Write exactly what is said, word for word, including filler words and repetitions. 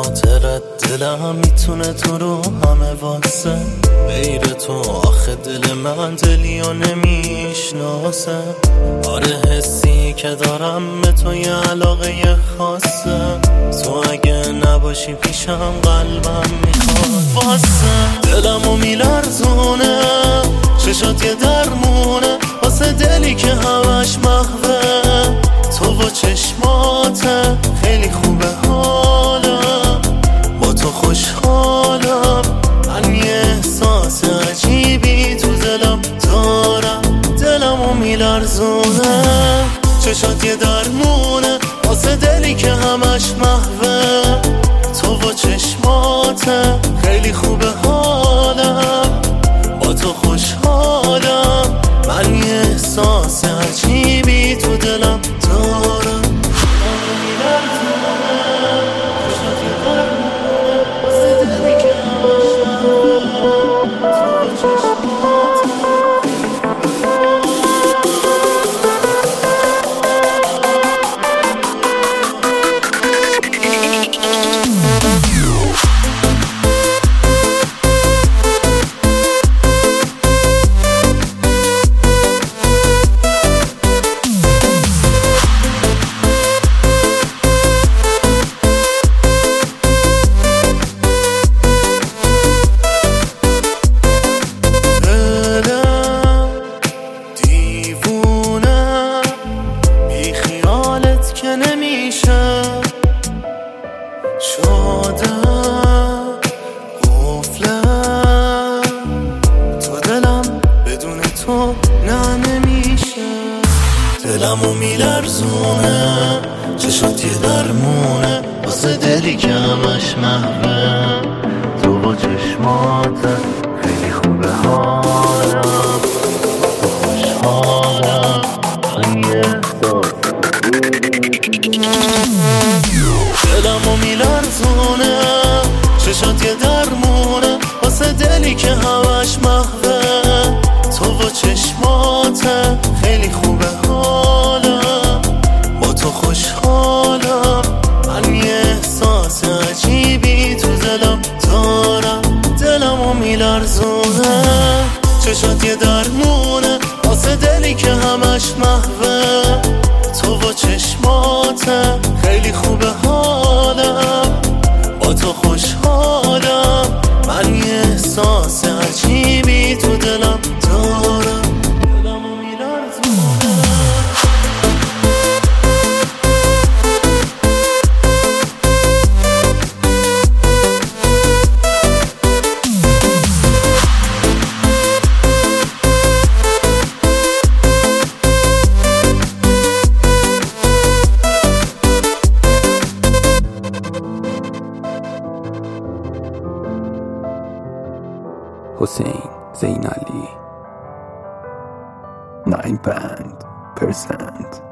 خاطرت دلم میتونه تو رو همه واسه غیر تو آخه دل من دلیو نمیشناسه. آره حسی که دارم به تو یه علاقه خاصه، تو اگه نباشی پیشم قلبم میخواد واسه دلمو میلرزونه، چشات یه درمونه واسه دلی که همش محوه. تو و چشماته خیلی خوبه حالم، با تو خوشحالم. من یه احساس عجیبی تو دلم دارم، دلمو میلرزونه، چشات یه درمونه واسه دلی که همش محوه. تو و چشماته خیلی خوبه حالم، با تو خوشحالم. من یه احساس عجیبی تو دلم دارم. شادم قفلم تو دلم، بدون تو نه نمیشه. دلمو میلرزونه، چشات یه درمونه واسه دلی که همش محوه. تو با چشمات خیلی خوبه حالم، تو خوشحالم. من یه دلمو میلرزونه، چشات یه درمونه واسه دلی که همش محوه. تو و چشمات خیلی خوبه حالم، با تو خوشحالم. من یه احساس عجیبی تو دلم دارم، دلمو میلرزونه، چشات یه درمونه واسه دلی که همش محوه. تو و چشمات خیلی خوبه حالم، با تو خوشحالم. من یه احساس عجیبی تو دلم دارم، دلمو میلرزونه. حسین زین علی نود پرسنت